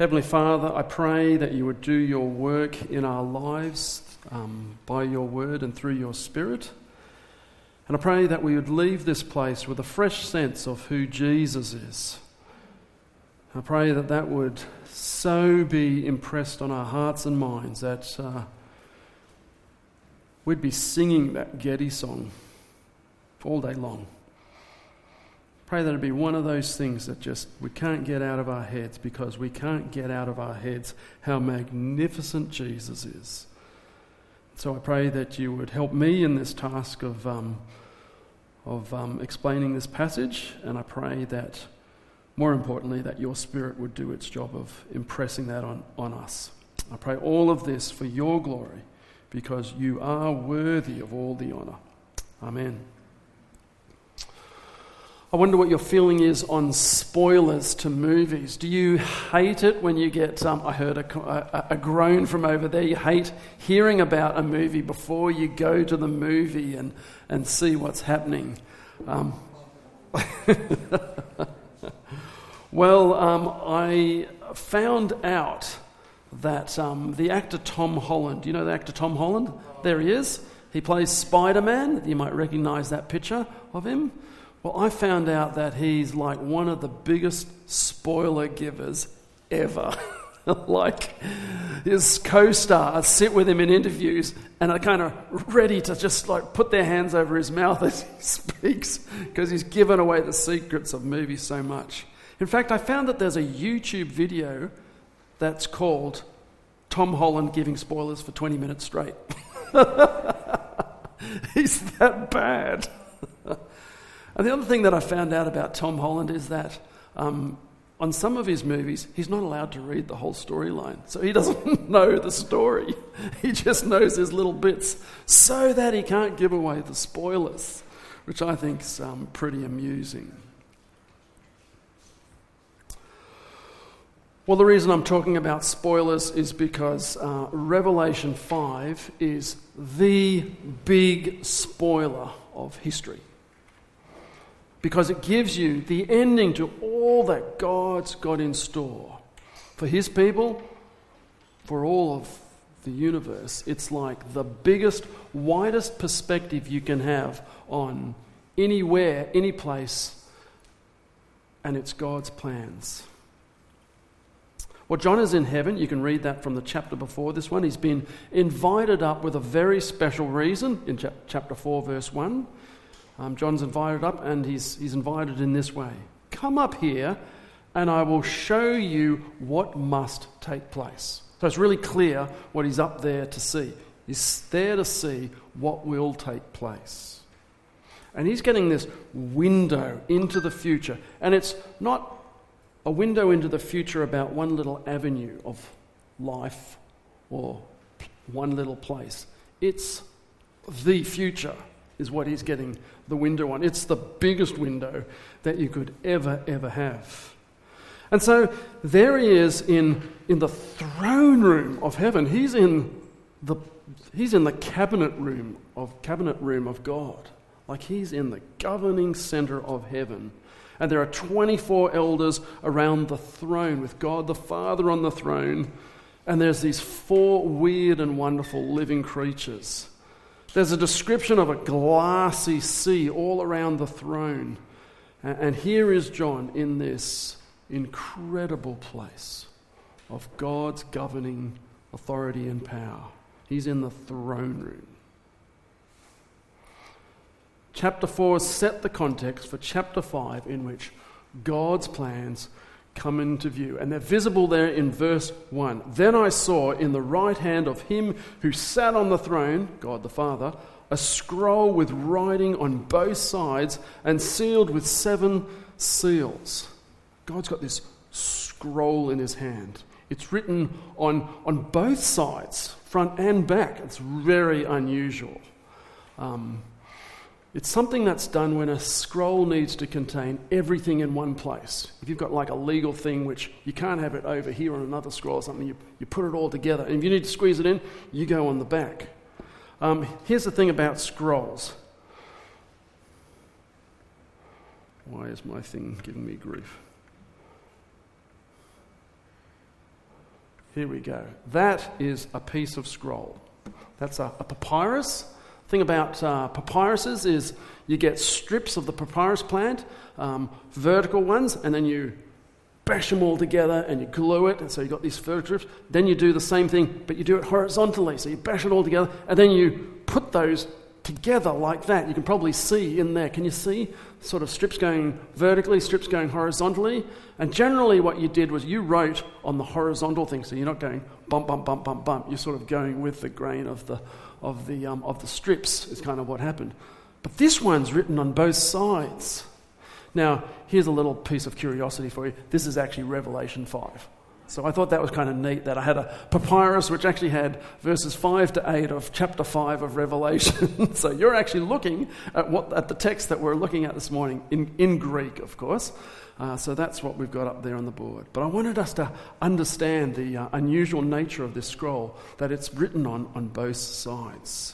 Heavenly Father, I pray that you would do your work in our lives by your word and through your Spirit. And I pray that we would leave this place with a fresh sense of who Jesus is. I pray that that would so be impressed on our hearts and minds that we'd be singing that Getty song all day long. Pray that it'd be one of those things that just we can't get out of our heads, because we can't get out of our heads how magnificent Jesus is. So I pray that you would help me in this task of explaining this passage, and I pray that, more importantly, that your Spirit would do its job of impressing that on us. I pray all of this for your glory, because you are worthy of all the honour. Amen. I wonder what your feeling is on spoilers to movies. Do you hate it when you get, I heard a groan from over there, you hate hearing about a movie before you go to the movie and see what's happening? Well, I found out that the actor Tom Holland, do you know the actor Tom Holland? There he is. He plays Spider-Man. You might recognise that picture of him. Well, I found out that he's like one of the biggest spoiler givers ever. Like, his co-stars sit with him in interviews and are kind of ready to just like put their hands over his mouth as he speaks, because he's given away the secrets of movies so much. In fact, I found that there's a YouTube video that's called Tom Holland giving spoilers for 20 minutes straight. He's that bad. And the other thing that I found out about Tom Holland is that on some of his movies, he's not allowed to read the whole storyline. So he doesn't know the story. He just knows his little bits so that he can't give away the spoilers, which I think is pretty amusing. Well, the reason I'm talking about spoilers is because Revelation 5 is the big spoiler of history. Because it gives you the ending to all that God's got in store for his people, for all of the universe. It's like the biggest, widest perspective you can have on anywhere, any place, and it's God's plans. Well, John is in heaven. You can read that from the chapter before this one. He's been invited up with a very special reason in chapter 4, verse 1. John's invited up, and he's invited in this way. Come up here, and I will show you what must take place. So it's really clear what he's up there to see. He's there to see what will take place. And he's getting this window into the future. And it's not a window into the future about one little avenue of life or one little place. It's the future is what he's getting the window on. It's the biggest window that you could ever have. And so there he is in the throne room of heaven. He's in the cabinet room of God. Like, he's in the governing center of heaven. And there are 24 elders around the throne with God the Father on the throne. And there's these 4 weird and wonderful living creatures. There's a description of a glassy sea all around the throne. And here is John in this incredible place of God's governing authority and power. He's in the throne room. Chapter 4 set the context for chapter 5, in which God's plans come into view. And they're visible there in verse 1. Then I saw in the right hand of him who sat on the throne, God the Father, a scroll with writing on both sides and sealed with 7 seals. God's got this scroll in his hand. It's written on both sides, front and back. It's very unusual. It's something that's done when a scroll needs to contain everything in one place. If you've got like a legal thing which you can't have it over here on another scroll or something, you put it all together. And if you need to squeeze it in, you go on the back. Here's the thing about scrolls. Why is my thing giving me grief? Here we go. That is a piece of scroll. That's a papyrus. The thing about papyruses is you get strips of the papyrus plant, vertical ones, and then you bash them all together and you glue it, and so you've got these vertical strips. Then you do the same thing, but you do it horizontally. So you bash it all together, and then you put those together like that. You can probably see in there. Can you see sort of strips going vertically, strips going horizontally? And generally what you did was you wrote on the horizontal thing, so you're not going bump, bump, bump, bump, bump. You're sort of going with the grain of the strips is kind of what happened. But this one's written on both sides. Now, here's a little piece of curiosity for you. This is actually Revelation 5. So I thought that was kind of neat that I had a papyrus which actually had verses 5 to 8 of chapter 5 of Revelation. So you're actually looking at the text that we're looking at this morning in Greek, of course. So that's what we've got up there on the board. But I wanted us to understand the unusual nature of this scroll, that it's written on both sides.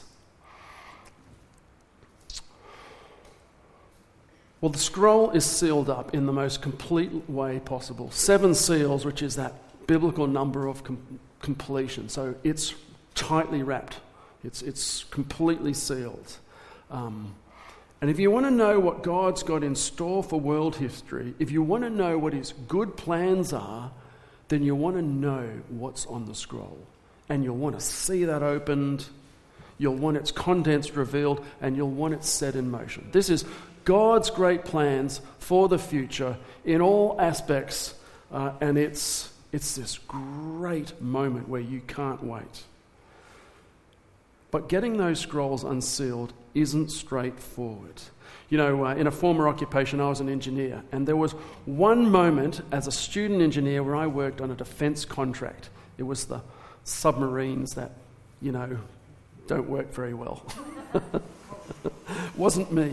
Well, the scroll is sealed up in the most complete way possible. 7 seals, which is that biblical number of completion. So it's tightly wrapped. It's completely sealed. And if you want to know what God's got in store for world history, if you want to know what his good plans are, then you want to know what's on the scroll. And you'll want to see that opened, you'll want its contents revealed, and you'll want it set in motion. This is God's great plans for the future in all aspects, and it's this great moment where you can't wait. But getting those scrolls unsealed isn't straightforward. You know, in a former occupation, I was an engineer, and there was one moment as a student engineer where I worked on a defence contract. It was the submarines that, you know, don't work very well. Wasn't me.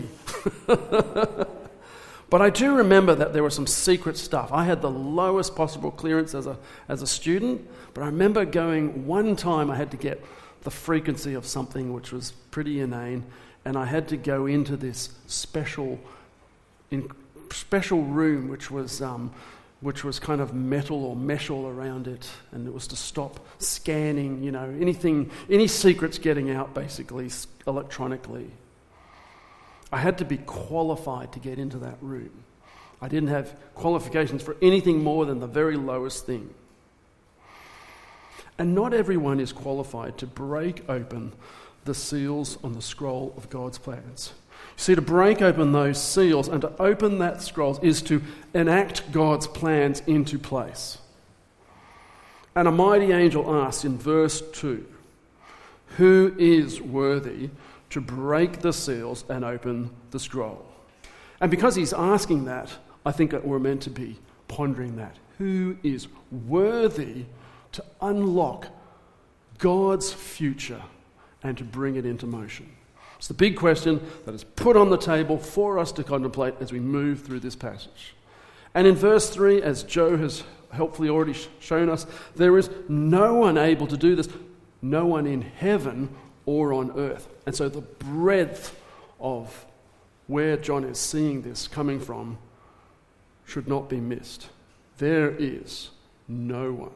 But I do remember that there was some secret stuff. I had the lowest possible clearance as a student, but I remember going one time I had to get the frequency of something which was pretty inane, and I had to go into this special room which was kind of metal or mesh all around it, and it was to stop scanning, you know, any secrets getting out basically electronically. I had to be qualified to get into that room. I didn't have qualifications for anything more than the very lowest thing. And not everyone is qualified to break open the seals on the scroll of God's plans. You see, to break open those seals and to open that scroll is to enact God's plans into place. And a mighty angel asks in verse 2, who is worthy to break the seals and open the scroll? And because he's asking that, I think that we're meant to be pondering that. Who is worthy to unlock God's future and to bring it into motion? It's the big question that is put on the table for us to contemplate as we move through this passage. And in verse 3, as Joe has helpfully already shown us, there is no one able to do this, no one in heaven or on earth. And so the breadth of where John is seeing this coming from should not be missed. There is no one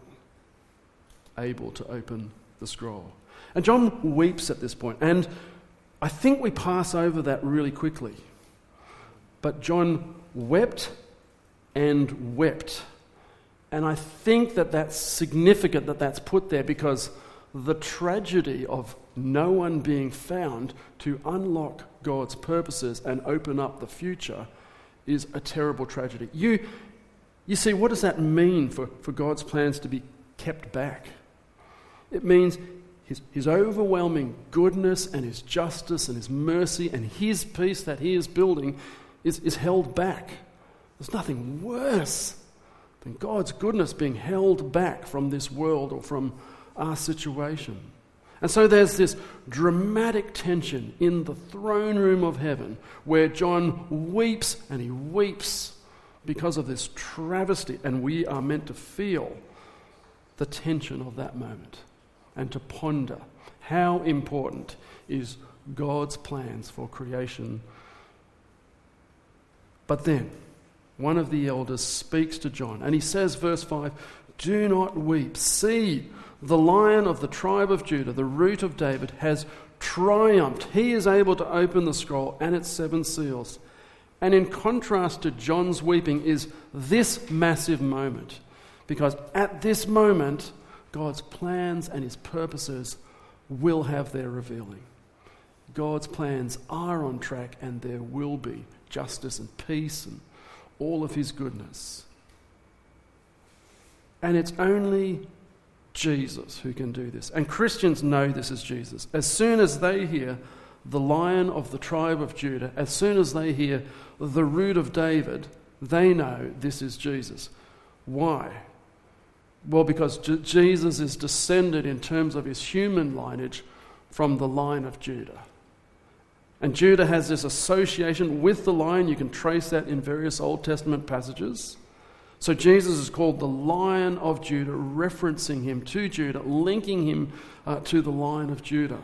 able to open the scroll. And John weeps at this point, and I think we pass over that really quickly. But John wept and wept. And I think that that's significant that that's put there, because the tragedy of no one being found to unlock God's purposes and open up the future is a terrible tragedy. You see, what does that mean for God's plans to be kept back? It means his overwhelming goodness and his justice and his mercy and his peace that he is building is held back. There's nothing worse than God's goodness being held back from this world or from our situation. And so there's this dramatic tension in the throne room of heaven where John weeps and he weeps because of this travesty, and we are meant to feel the tension of that moment and to ponder how important is God's plans for creation. But then one of the elders speaks to John and he says, verse 5, Do not weep. See, the Lion of the tribe of Judah, the Root of David, has triumphed. He is able to open the scroll and its 7 seals. And in contrast to John's weeping is this massive moment. Because at this moment, God's plans and his purposes will have their revealing. God's plans are on track, and there will be justice and peace and all of his goodness. And it's only Jesus who can do this. And Christians know this is Jesus. As soon as they hear the Lion of the tribe of Judah, as soon as they hear the Root of David, they know this is Jesus. Why? Well, because Jesus is descended in terms of his human lineage from the line of Judah. And Judah has this association with the lion. You can trace that in various Old Testament passages. So Jesus is called the Lion of Judah, referencing him to Judah, linking him to the Lion of Judah.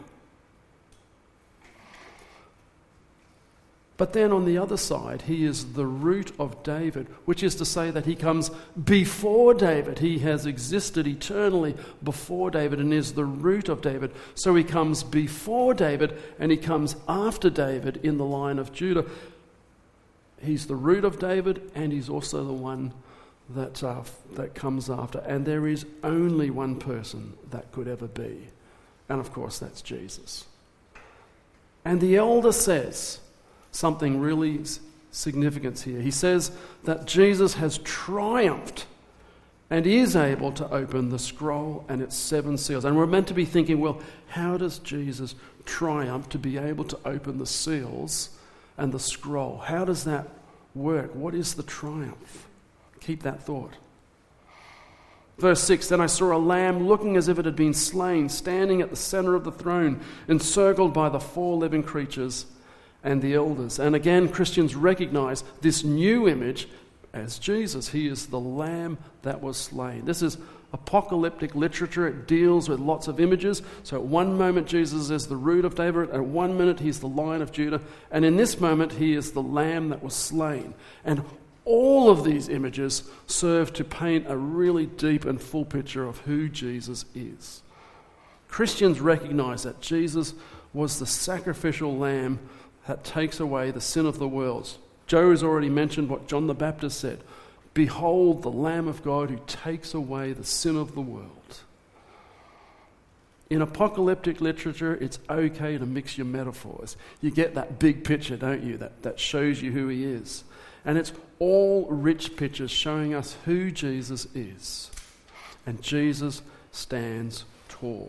But then on the other side, he is the Root of David, which is to say that he comes before David. He has existed eternally before David and is the Root of David. So he comes before David and he comes after David in the line of Judah. He's the Root of David, and he's also the one that comes after. And there is only one person that could ever be. And of course, that's Jesus. And the elder says something really significant here. He says that Jesus has triumphed and is able to open the scroll and its 7 seals. And we're meant to be thinking, well, how does Jesus triumph to be able to open the seals and the scroll? How does that work? What is the triumph? Keep that thought. Verse 6, then I saw a lamb looking as if it had been slain, standing at the center of the throne, encircled by the 4 living creatures and the elders. And again, Christians recognize this new image as Jesus. He is the lamb that was slain. This is apocalyptic literature. It deals with lots of images. So at one moment, Jesus is the Root of David. At one minute, he's the Lion of Judah. And in this moment, he is the lamb that was slain. And all of these images serve to paint a really deep and full picture of who Jesus is. Christians recognize that Jesus was the sacrificial lamb that takes away the sin of the world. Joe has already mentioned what John the Baptist said. Behold the Lamb of God who takes away the sin of the world. In apocalyptic literature, it's okay to mix your metaphors. You get that big picture, don't you, that shows you who he is. And it's all rich pictures showing us who Jesus is. And Jesus stands tall.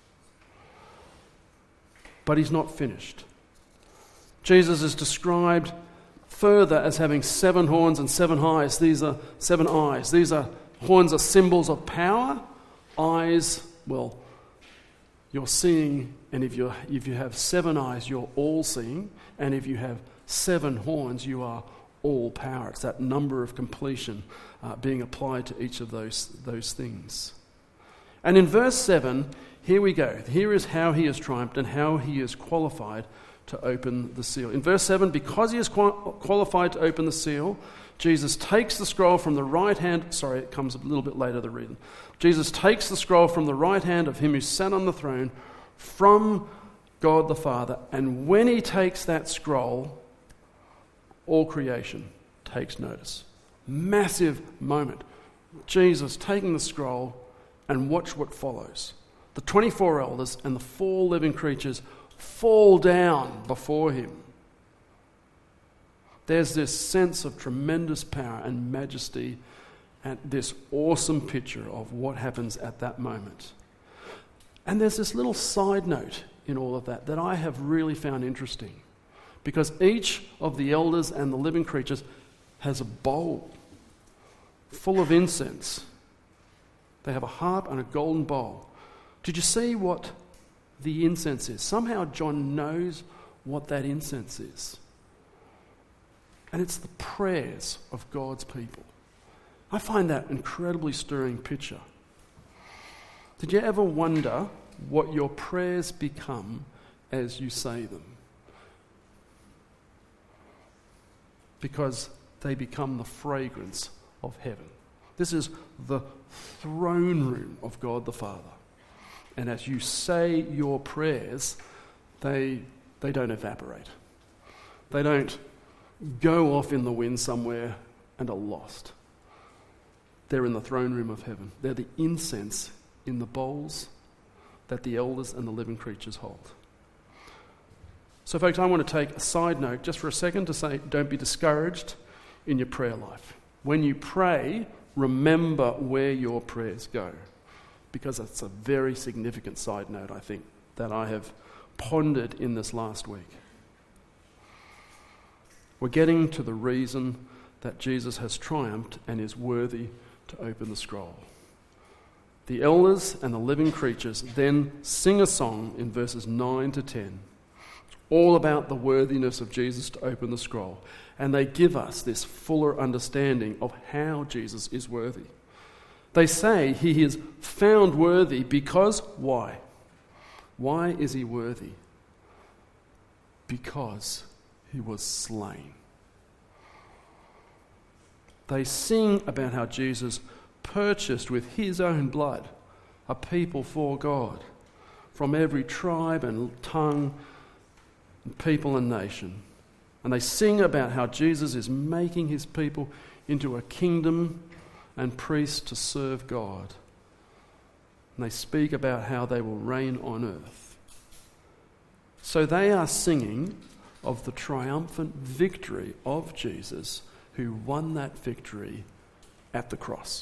But he's not finished. Jesus is described further as having 7 horns and 7 eyes. These are 7 eyes. Horns are symbols of power. Eyes, well, you're seeing, and if you have 7 eyes, you're all seeing. And if you have 7 horns, you are all power. It's that number of completion being applied to each of those things. And in verse 7, here we go. Here is how he has triumphed and how he is qualified to open the seal. In verse 7, because he is qualified to open the seal, Jesus takes the scroll from the right hand. Sorry, it comes a little bit later, the reading. Jesus takes the scroll from the right hand of him who sat on the throne from God the Father. And when he takes that scroll, all creation takes notice. Massive moment. Jesus taking the scroll, and watch what follows. The 24 elders and the 4 living creatures fall down before him. There's this sense of tremendous power and majesty and this awesome picture of what happens at that moment. And there's this little side note in all of that I have really found interesting, because each of the elders and the living creatures has a bowl full of incense. They have a harp and a golden bowl. Did you see what the incense is? Somehow John knows what that incense is. And it's the prayers of God's people. I find that an incredibly stirring picture. Did you ever wonder what your prayers become as you say them? Because they become the fragrance of heaven. This is the throne room of God the Father. And as you say your prayers, they don't evaporate. They don't go off in the wind somewhere and are lost. They're in the throne room of heaven. They're the incense in the bowls that the elders and the living creatures hold. So folks, I want to take a side note just for a second to say, don't be discouraged in your prayer life. When you pray, remember where your prayers go, because it's a very significant side note, I think, that I have pondered in this last week. We're getting to the reason that Jesus has triumphed and is worthy to open the scroll. The elders and the living creatures then sing a song in verses 9 to 10. It's all about the worthiness of Jesus to open the scroll. And they give us this fuller understanding of how Jesus is worthy. They say he is found worthy because why? Why is he worthy? Because he was slain. They sing about how Jesus purchased with his own blood a people for God from every tribe and tongue and people and nation. And they sing about how Jesus is making his people into a kingdom and priests to serve God. And they speak about how they will reign on earth. So they are singing of the triumphant victory of Jesus, who won that victory at the cross.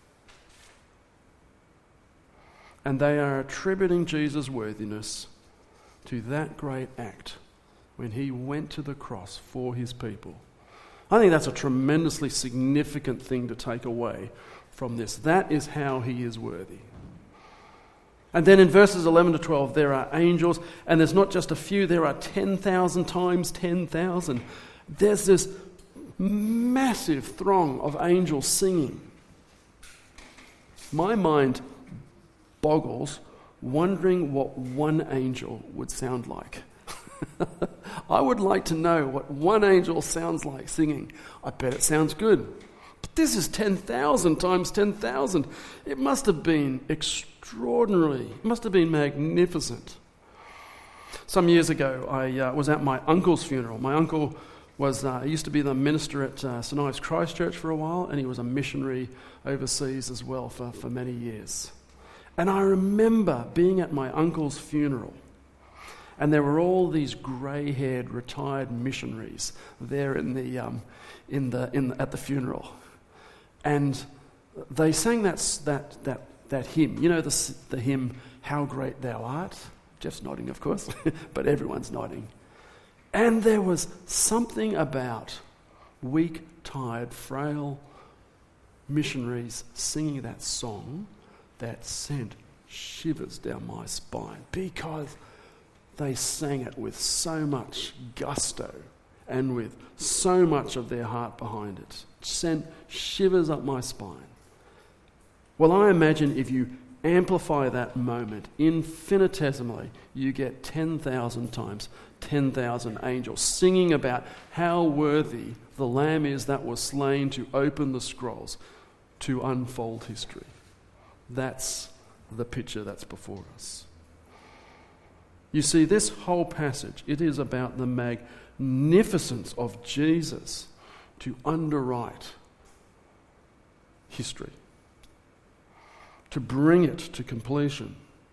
And they are attributing Jesus' worthiness to that great act when he went to the cross for his people. I think that's a tremendously significant thing to take away from this. That is how he is worthy. And then in verses 11 to 12, there are angels, and there's not just a few, there are 10,000 times 10,000. There's this massive throng of angels singing. My mind boggles wondering what one angel would sound like. I would like to know what one angel sounds like singing. I bet it sounds good. But this is 10,000 times 10,000. It must have been extraordinary. It must have been magnificent. Some years ago, I was at my uncle's funeral. My uncle used to be the minister at St Ives Christchurch for a while, and he was a missionary overseas as well for many years. And I remember being at my uncle's funeral, and there were all these grey-haired retired missionaries there at the funeral, and they sang that hymn. You know the hymn, "How Great Thou Art." Jeff's nodding, of course, but everyone's nodding. And there was something about weak, tired, frail missionaries singing that song that sent shivers down my spine, because they sang it with so much gusto and with so much of their heart behind it. It sent shivers up my spine. Well, I imagine if you amplify that moment infinitesimally, you get 10,000 times 10,000 angels singing about how worthy the Lamb is that was slain to open the scrolls, to unfold history. That's the picture that's before us. You see, this whole passage, it is about the magnificence of Jesus to underwrite history, to bring it to completion.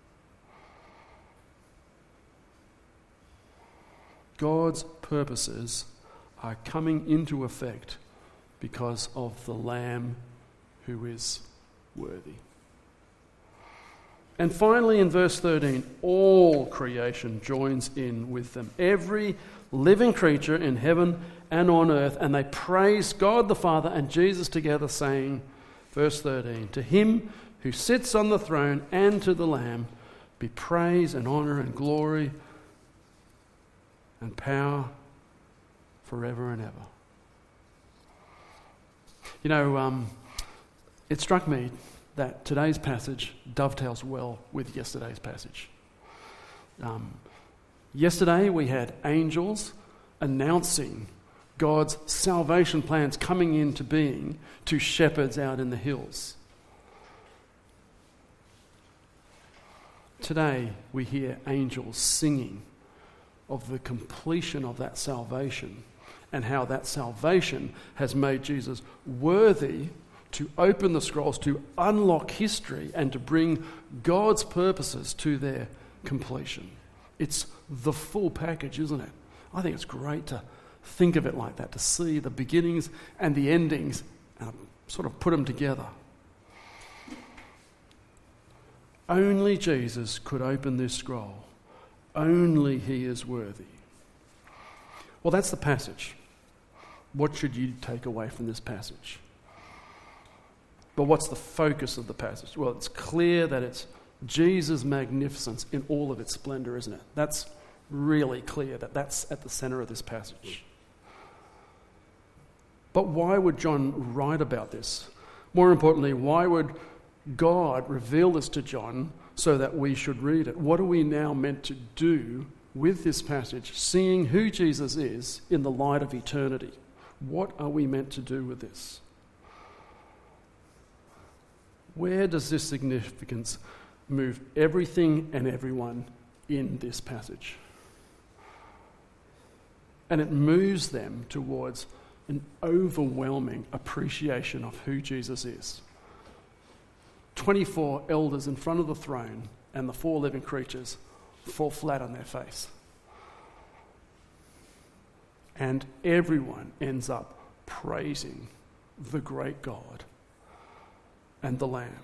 God's purposes are coming into effect because of the Lamb who is worthy. And finally, in verse 13, all creation joins in with them. Every living creature in heaven and on earth, and they praise God the Father and Jesus together, saying, verse 13, "To him who sits on the throne and to the Lamb be praise and honour and glory and power forever and ever." You know, it struck me that today's passage dovetails well with yesterday's passage. Yesterday we had angels announcing God's salvation plans coming into being to shepherds out in the hills. Today we hear angels singing of the completion of that salvation and how that salvation has made Jesus worthy to open the scrolls, to unlock history and to bring God's purposes to their completion. It's the full package, isn't it? I think it's great to think of it like that, to see the beginnings and the endings and sort of put them together. Only Jesus could open this scroll. Only he is worthy. Well, that's the passage. What should you take away from this passage? But what's the focus of the passage? Well, it's clear that it's Jesus' magnificence in all of its splendor, isn't it? That's really clear, that's at the center of this passage. But why would John write about this? More importantly, why would God reveal this to John so that we should read it? What are we now meant to do with this passage, seeing who Jesus is in the light of eternity? What are we meant to do with this? Where does this significance move everything and everyone in this passage? And it moves them towards an overwhelming appreciation of who Jesus is. 24 elders in front of the throne and the 4 living creatures fall flat on their face. And everyone ends up praising the great God and the Lamb.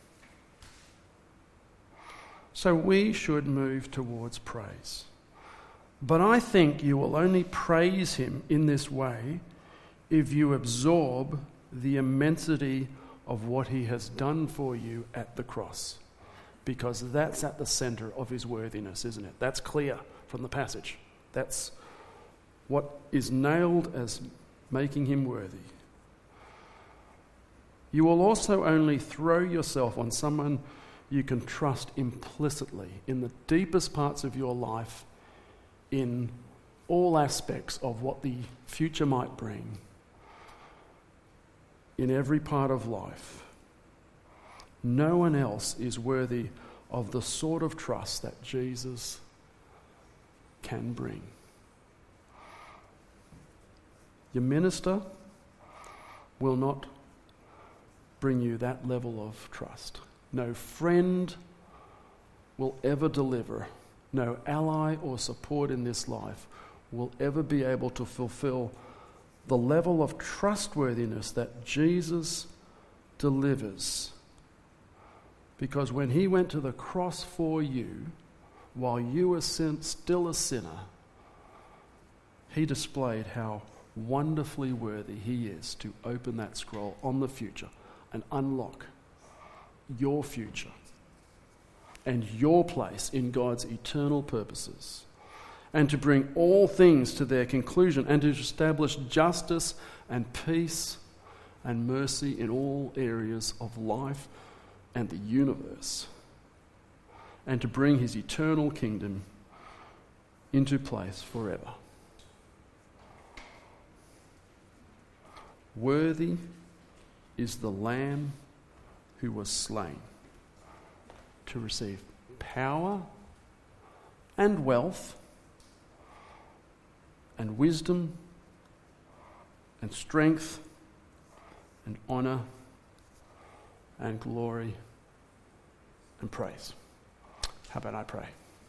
So we should move towards praise. But I think you will only praise him in this way if you absorb the immensity of what he has done for you at the cross. Because that's at the center of his worthiness, isn't it? That's clear from the passage. That's what is nailed as making him worthy. You will also only throw yourself on someone you can trust implicitly in the deepest parts of your life, in all aspects of what the future might bring, in every part of life. No one else is worthy of the sort of trust that Jesus can bring. Your minister will not bring you that level of trust. No friend will ever deliver. No ally or support in this life will ever be able to fulfill the level of trustworthiness that Jesus delivers. Because when he went to the cross for you, while you were still a sinner, he displayed how wonderfully worthy he is to open that scroll on the future and unlock your future and your place in God's eternal purposes, and to bring all things to their conclusion, and to establish justice and peace and mercy in all areas of life and the universe, and to bring his eternal kingdom into place forever. Worthy is the Lamb who was slain to receive power and wealth and wisdom and strength and honor and glory and praise. How about I pray?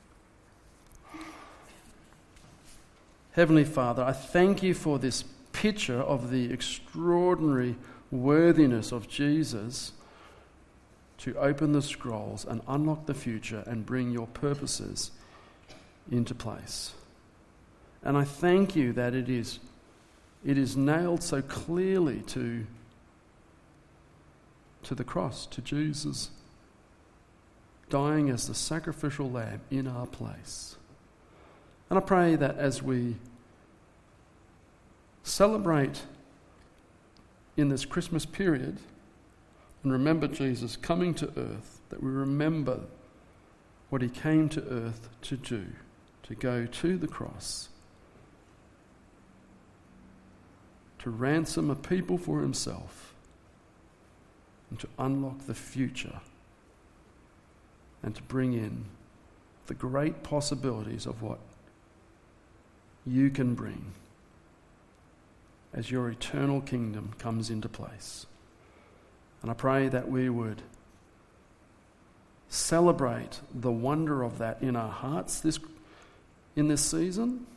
Heavenly Father, I thank you for this picture of the extraordinary worthiness of Jesus to open the scrolls and unlock the future and bring your purposes into place. And I thank you that it is nailed so clearly to the cross, to Jesus dying as the sacrificial lamb in our place. And I pray that as we celebrate in this Christmas period and remember Jesus coming to earth, that we remember what he came to earth to do, to go to the cross to ransom a people for himself and to unlock the future and to bring in the great possibilities of what you can bring as your eternal kingdom comes into place. And I pray that we would celebrate the wonder of that in our hearts in this season.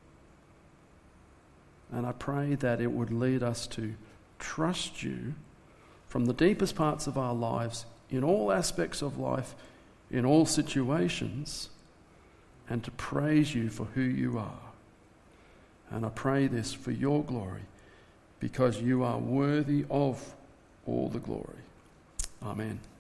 And I pray that it would lead us to trust you from the deepest parts of our lives, in all aspects of life, in all situations, and to praise you for who you are. And I pray this for your glory, because you are worthy of all the glory. Amen.